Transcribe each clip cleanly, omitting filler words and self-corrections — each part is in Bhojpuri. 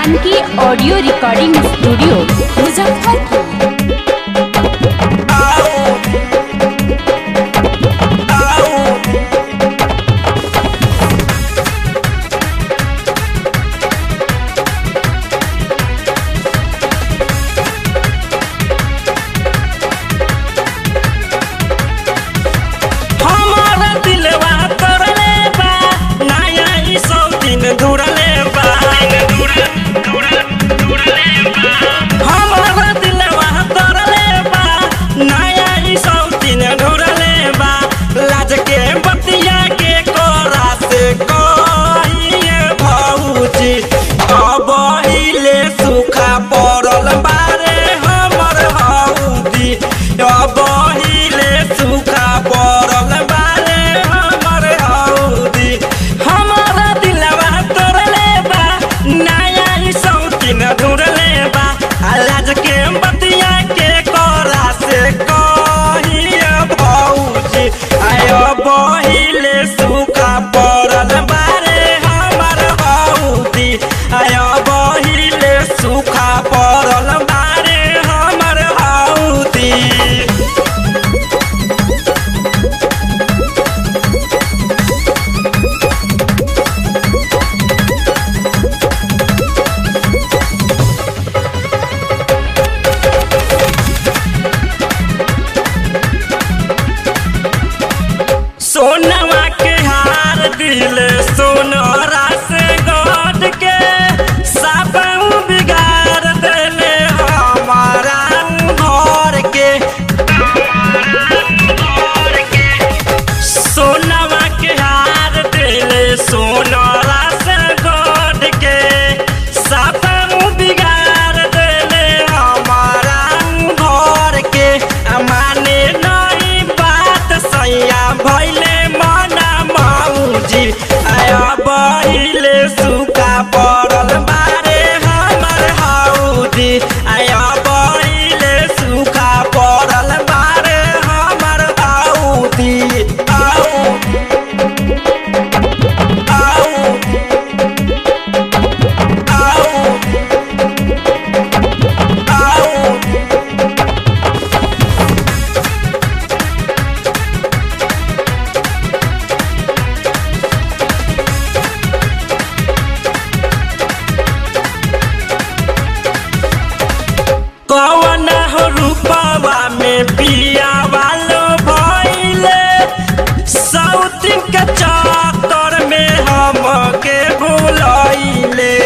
Janaki audio recording studio Muzaffarpur. सोनवा के हार दिले सोनरा से गढ़ के साबू बिगाड़ देले हमारा घर के। सोनवा के हार दिले सोनरा से गढ़ के साबू बिगाड़ देले हमारा घर के। माने नहीं बात सैया भैले बहिले सुखा पड़ल बारे हमर हौदी। आया बहिले सुखा पड़ल बारे हमर हौदी। कौन हो रूपवा में पिया वालो भइले सौतिन के चक्कर में हमके भुलैले।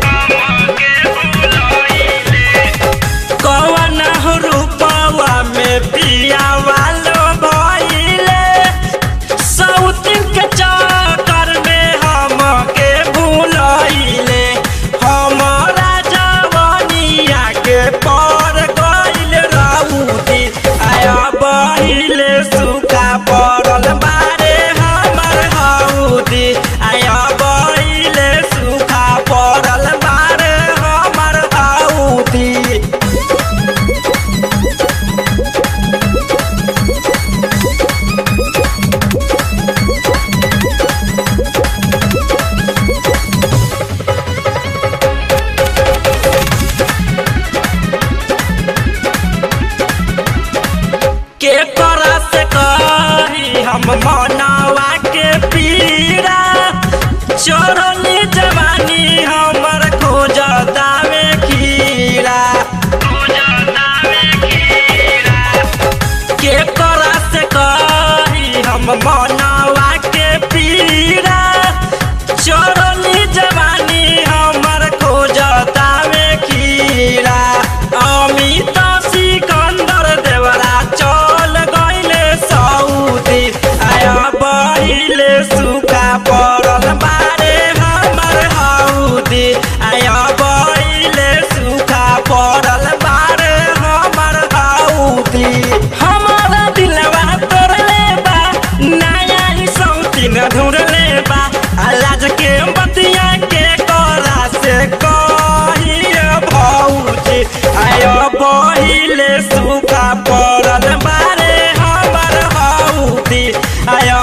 कौन हो रूपवा में पिया वालो भइले सौतिन के चक्कर में हमके भुलैले। हमरा जवानिया के बहिले सुखा पड़ल बारे हमर हौदी। आया बहिले सुखा पड़ल बारे हमर हौदी। के करा से कही हम मनवा के पीड़ा चोरली जवानी हमर खोजतावे खीरा। के करा से कही हम मनवा के पीड़ा चोरली जवानी हमर खोजतावे खीरा। अमित सिकंदर देवरा चल गइले सऊदी। आया बहिले सुखा पड़ल बारे हमर हौदी। आया बहिले सुखा पड़ल बारे हमर हौदी। हमारा दिलवा तोड़ले बा नया सौतीन ढूंढले बा। लाज के बतिया के करा से कही भौजी। आया बहिले सुखा पड़ल बारे हमर हौदी। आया